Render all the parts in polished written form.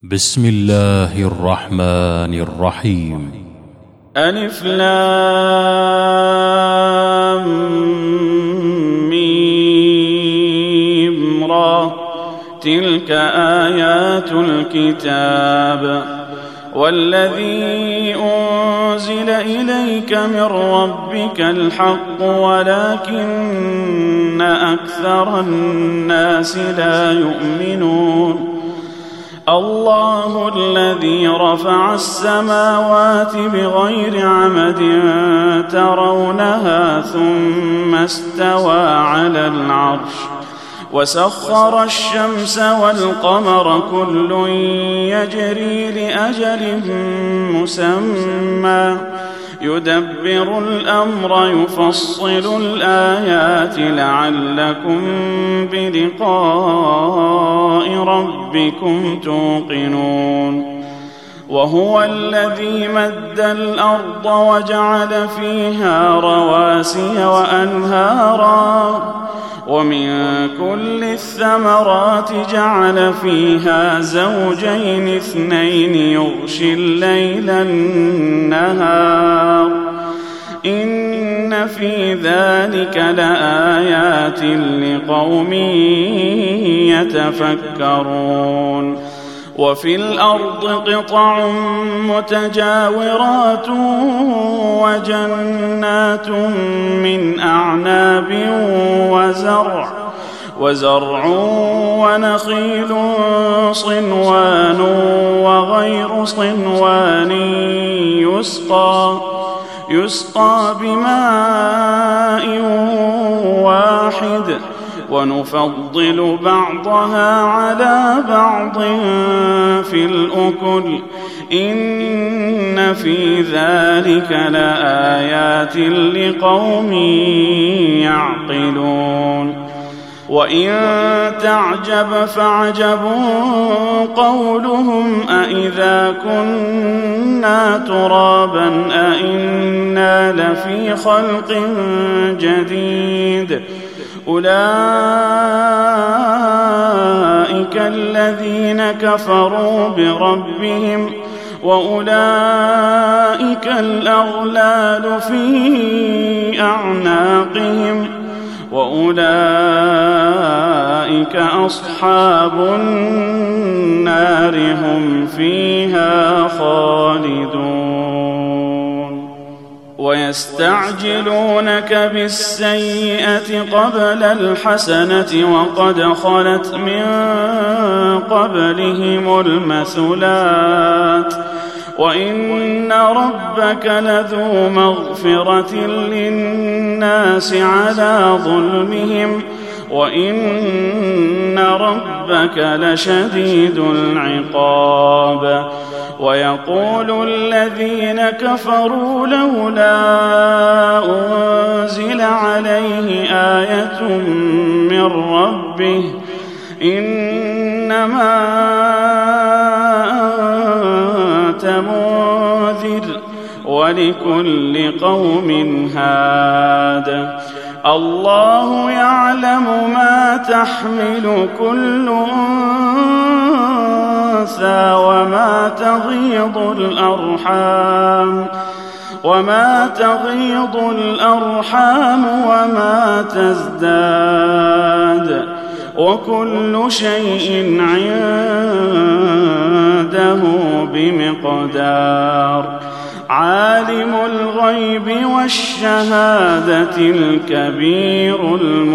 بسم الله الرحمن الرحيم. ألف لام ميم را، تلك آيات الكتاب والذي أنزل إليك من ربك الحق ولكن أكثر الناس لا يؤمنون. الله الذي رفع السماوات بغير عمد ترونها ثم استوى على العرش وسخر الشمس والقمر كل يجري لأجل مسمى يدبر الأمر يفصل الآيات لعلكم بلقاء ربكم توقنون. وهو الذي مد الأرض وجعل فيها رواسي وأنهارا ومن كل الثمرات جعل فيها زوجين اثنين يغشي الليل النهار إن في ذلك لآيات لقوم يتفكرون. وفي الأرض قطع متجاورات وجنات من أعناب وزرع ونخيل صنوان وغير صنوان يسقى بماء واحد ونفضل بعضها على بعض في الأكل إن في ذلك لآيات لقوم يعقلون. وإن تعجب فعجب قولهم أإذا كنا ترابا أإنا لفي خلق جديد أولئك الذين كفروا بربهم وأولئك الأغلال في أعناقهم وأولئك أصحاب النار هم فيها خالدون. ويستعجلونك بالسيئة قبل الحسنة وقد خلت من قبلهم المثلات وإن ربك لذو مغفرة للناس على ظلمهم وإن ربك لشديد العقاب. ويقول الذين كفروا لولا أنزل عليه آية من ربه إنما أنت منذر ولكل قوم هاد. الله يعلم ما تحمل كل أنثى وما تغيض الأرحام وما تزداد وكل شيء عنده بمقدار. عالم الغيب والشهادة الكبير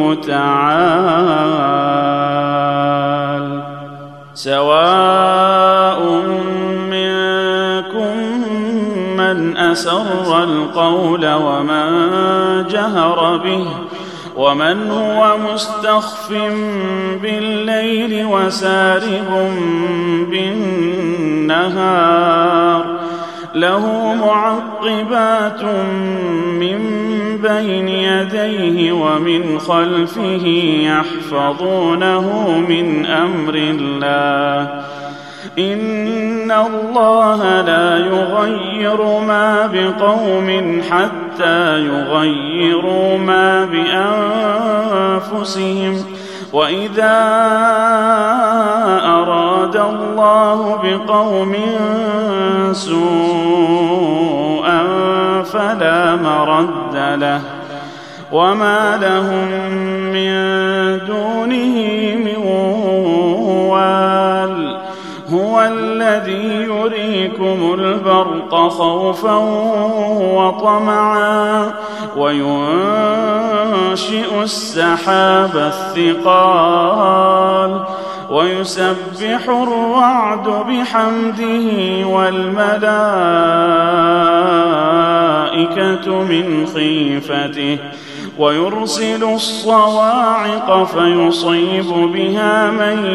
المتعال. سواء منكم من أسر القول ومن جهر به ومن هو مستخف بالليل وسارب بالنهار له معقبات من بين يديه ومن خلفه يحفظونه من أمر الله إن الله لا يغير ما بقوم حتى يغيروا ما بأنفسهم وإذا أراد الله بقوم سوءا فلا مرد له وما لهم من دونه من وال هو الذي يريكم البرق خوفا وطمعا وينشئ السحاب الثقال ويسبح الرعد بحمده والملائكة من خيفته ويرسل الصواعق فيصيب بها من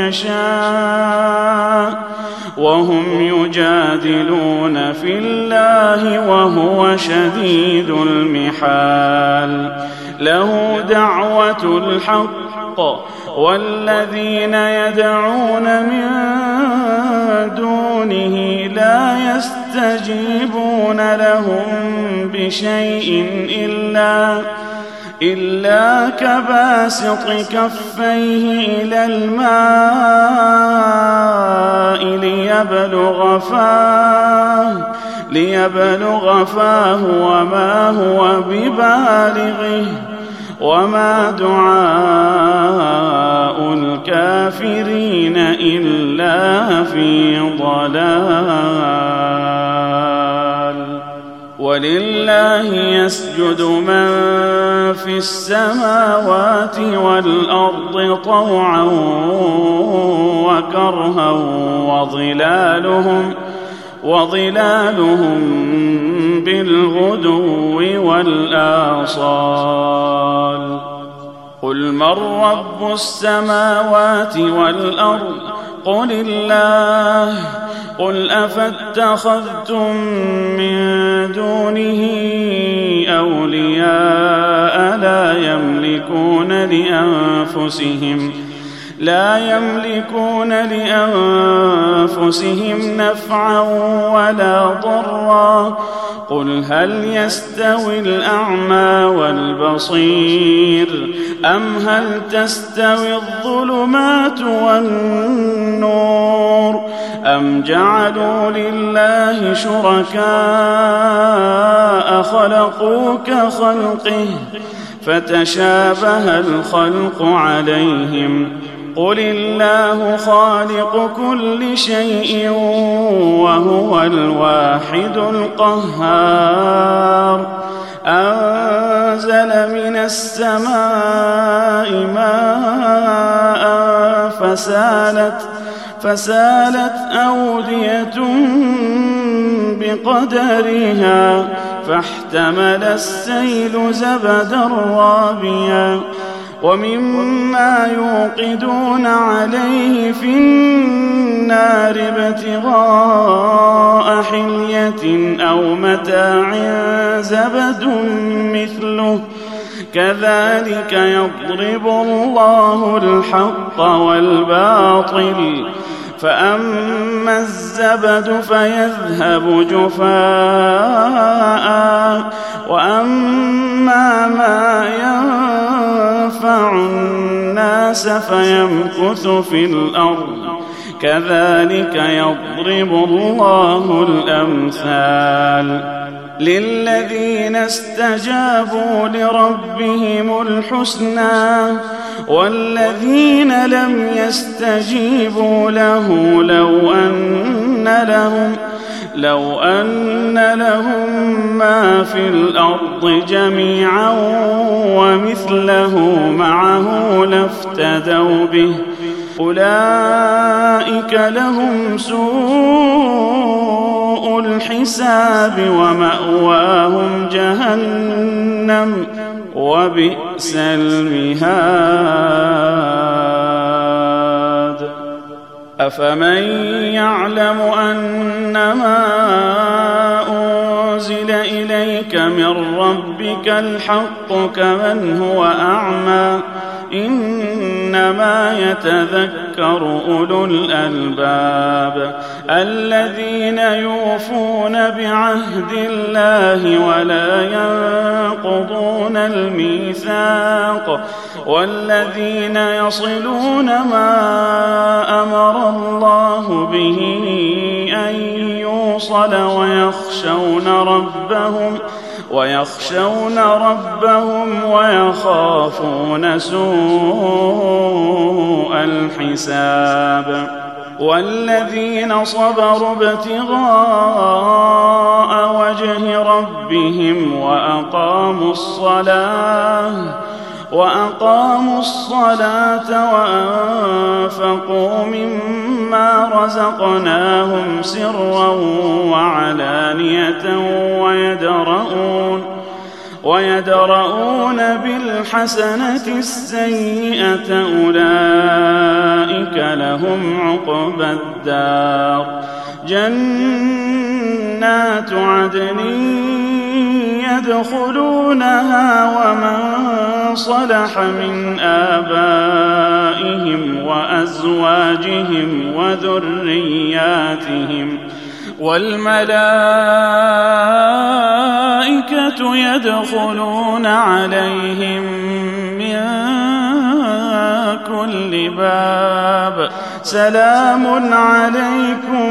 يشاء وهم يجادلون في الله وهو شديد المحال له دعوة الحق والذين يدعون من دونه لا يستجيبون لهم بشيء إلا كباسط كفيه إلى الماء ليبلغ فاه وما هو ببالغه وما دعاء الكافرين إلا في ضلال ولله يسجد من في السماوات والأرض طوعا وكرها وظلالهم بالغدو والآصال قل من رب السماوات والأرض قل الله قل أفاتخذتم من دونه أولياء لا يملكون لأنفسهم نفعا ولا ضرا قل هل يستوي الأعمى والبصير أم هل تستوي الظلمات والنور أم جعلوا لله شركاء خلقوا كخلقه فتشابه الخلق عليهم قل الله خالق كل شيء وهو الواحد القهار أنزل من السماء ماء فسالت أودية بقدرها فاحتمل السيل زبدا رابيا ومما يوقدون عليه في النار ابتغاء حلية أو متاع زبد مثله كذلك يضرب الله الحق والباطل فأما الزبد فيذهب جفاء وأما ما ينفع الناس فيمكث في الأرض كذلك يضرب الله الأمثال للذين استجابوا لربهم الحسنى والذين لم يستجيبوا له لو أن لهم ما في الأرض جميعا ومثله معه لافتدوا به أولئك لهم سوء الحساب ومأواهم جهنم وبئس المهاد أفمن يعلم أنما أنزل إليك من ربك الحق كمن هو أعمى إنما يتذكر أولو الألباب الذين يوفون بعهد الله ولا ينقضون الميثاق والذين يصلون ما أمر الله به أن يوصل ويخشون ربهم ويخافون سوء الحساب والذين صبروا ابتغاء وجه ربهم وأقاموا الصلاة وأنفقوا مما رزقناهم سرا وعلانية ويدرؤون بالحسنة السيئة أولئك لهم عقبى الدار جنات عدن يدخلونها ومن صلح من آبائهم وأزواجهم وذرياتهم والملائكة يدخلون عليهم من كل باب سلام عليكم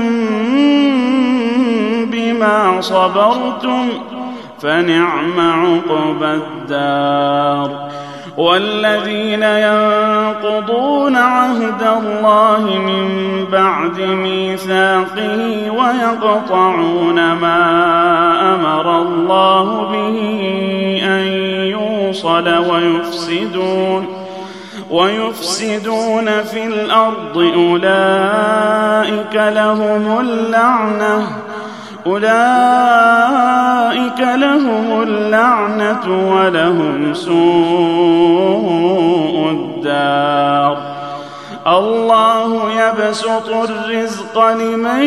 بما صبرتم فنعم عقبى الدار والذين ينقضون عهد الله من بعد ميثاقه ويقطعون ما أمر الله به أن يوصل ويفسدون في الأرض أولئك لهم اللعنة ولهم سوء الدار الله يبسط الرزق لمن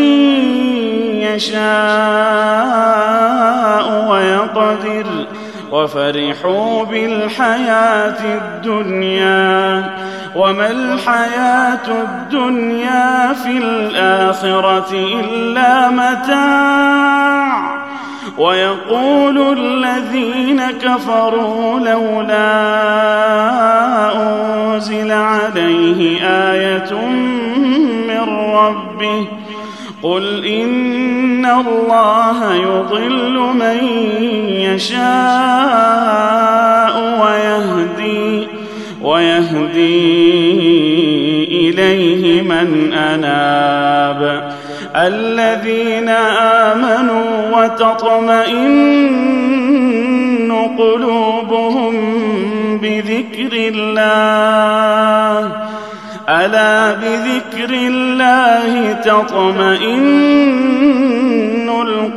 يشاء ويقدر وفرحوا بالحياة الدنيا وما الحياة الدنيا في الآخرة إلا متاع ويقول الذين كفروا لولا أنزل عليه آية من ربه قل إن الله يضل من يشاء ويهدي إليه من أناب الذين آمنوا وتطمئن قلوبهم بذكر الله ألا بذكر الله تطمئن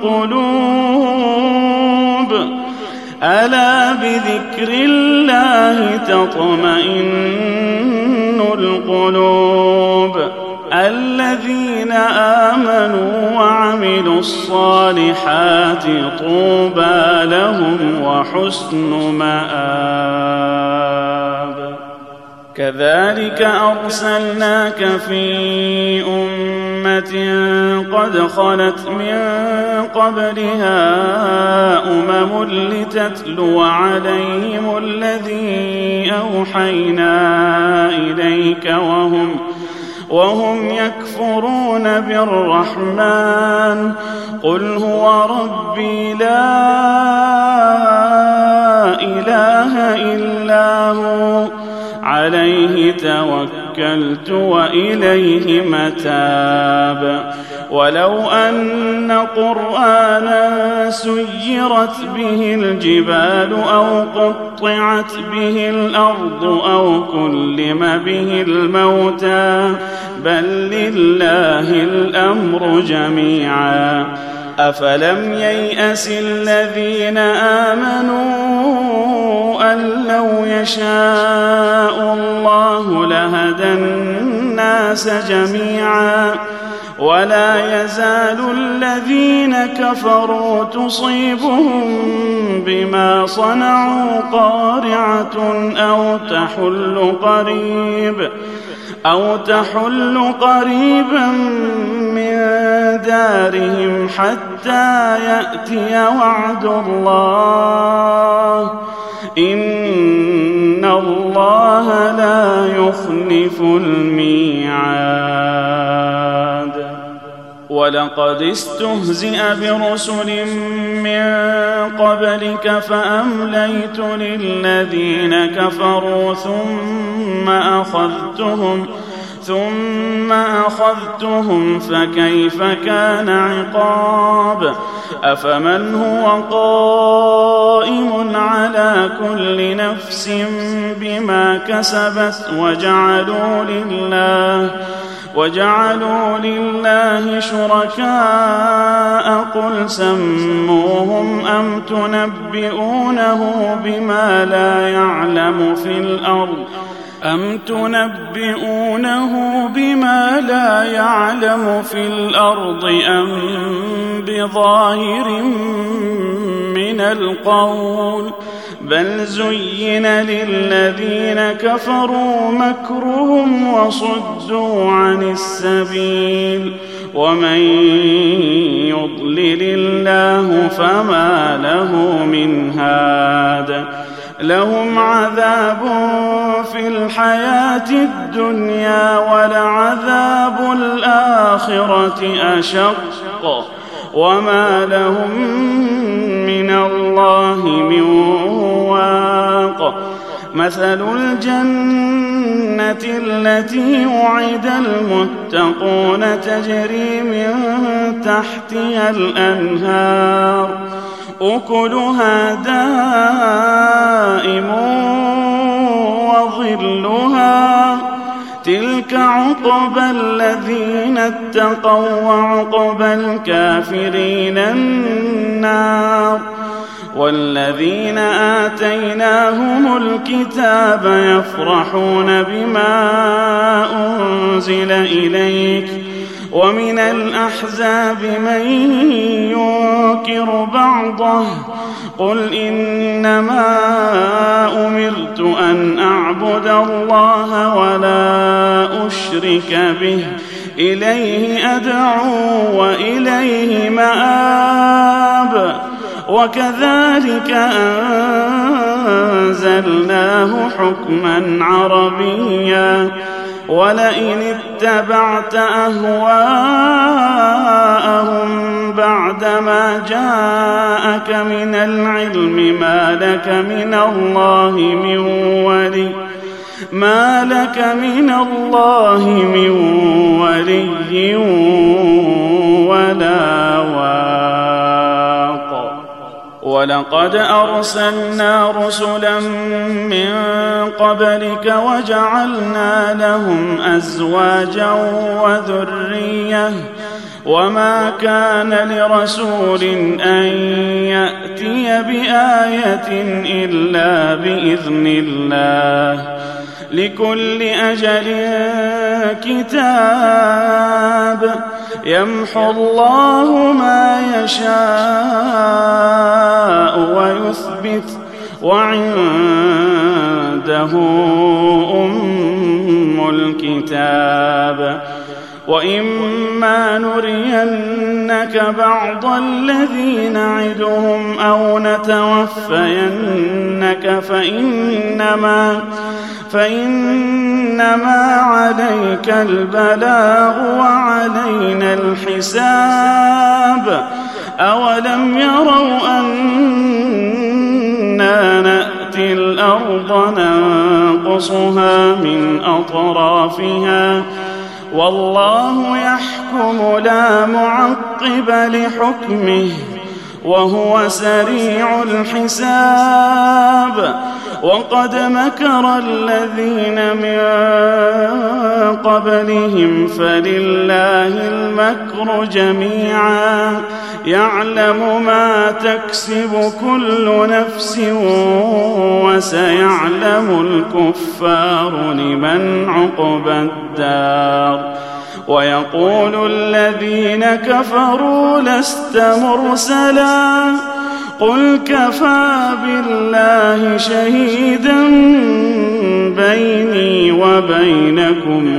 القلوب ألا بذكر الله تطمئن القلوب الذين آمنوا وعملوا الصالحات طوبى لهم وحسن مآب كذلك أرسلناك في أمة قد خلت من قبلها لتتلو عليهم الذي أوحينا إليك وهم يكفرون بالرحمن قل هو ربي لا إله إلا هو عليه توكلت وإليه متاب ولو أن قرآنا سيرت به الجبال أو قطعت به الأرض أو كلم به الموتى بل لله الأمر جميعا أفلم ييأس الذين آمنوا أن لو يشاء الله لهدى الناس جميعا ولا يزال الذين كفروا تصيبهم بما صنعوا قارعة أو تحل قريبا من دارهم حتى يأتي وعد الله إن الله لا يخلف الميعاد. ولقد استهزئ برسل من قبلك فأمليت للذين كفروا ثم أخذتهم فكيف كان عقاب. أفمن هو قائم على كل نفس بما كسبت وجعلوا لله شركاء قل سموهم أم تنبئونه بما لا يعلم في الأرض أم بظاهر من القول بل زين للذين كفروا مكرهم وصدوا عن السبيل ومن يضلل الله فما له من هاد. لهم عذاب في الحياة الدنيا ولعذاب الآخرة أشق وما لهم من الله من واق. مثل الجنة التي وعد المتقون تجري من تحتها الأنهار أكلها دائم وظلها تلك عقبى الذين اتقوا وعقبى الكافرين النار. والذين آتيناهم الكتاب يفرحون بما أنزل إليك ومن الأحزاب من ينكر بعضه قل إنما أمرت أن أعبد الله ولا أشرك به إليه أدعو وإليه مآب. وكذلك أنزلناه حكما عربيا ولئن اتبعت أهواءهم بعدما جاءك من العلم ما لك من الله من ولي ولا واق. ولقد أرسلنا رسلا من قبلك وجعلنا لهم أزواجا وذرية وما كان لرسول أن يأتي بآية إلا بإذن الله لكل أجل كتاب يمحو الله ما يشاء ويثبت وعنده أم الكتاب. وإما نرينك بعض الذي نعدهم أو نتوفينك فإنما عليك البلاغ وعلينا الحساب. أولم يروا أنا نأتي الأرض ننقصها من أطرافها والله يحكم لا معقب لحكمه وهو سريع الحساب. وقد مكر الذين من قبلهم فلله المكر جميعا يعلم ما تكسب كل نفس وسيعلم الكفار لمن عقبى الدار. ويقول الذين كفروا لست مرسلا قل كفى بالله شهيدا بيني وبينكم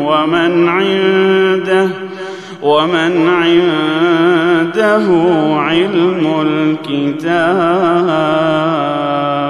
ومن عنده علم الكتاب.